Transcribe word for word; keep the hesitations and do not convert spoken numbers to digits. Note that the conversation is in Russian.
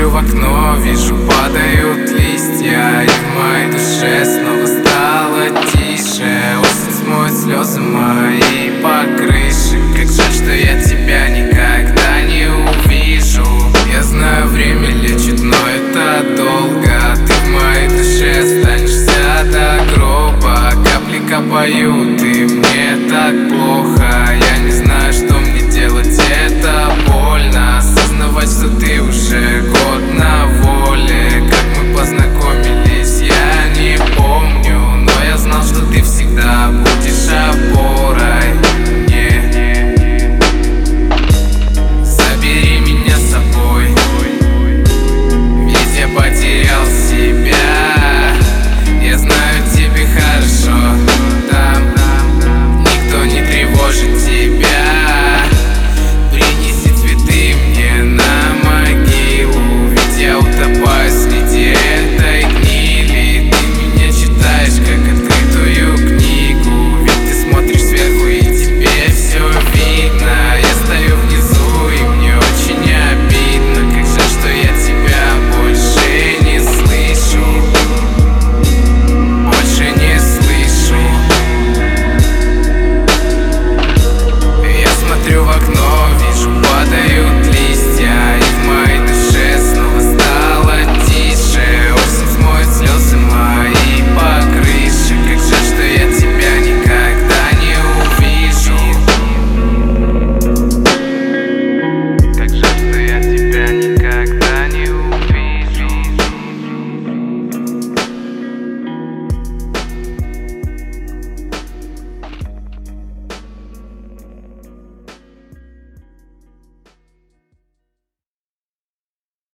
Смотрю в окно, вижу, падают листья, и в моей душе снова стало тише. Осень смоет слезы мои по крыше. Как жаль, что я тебя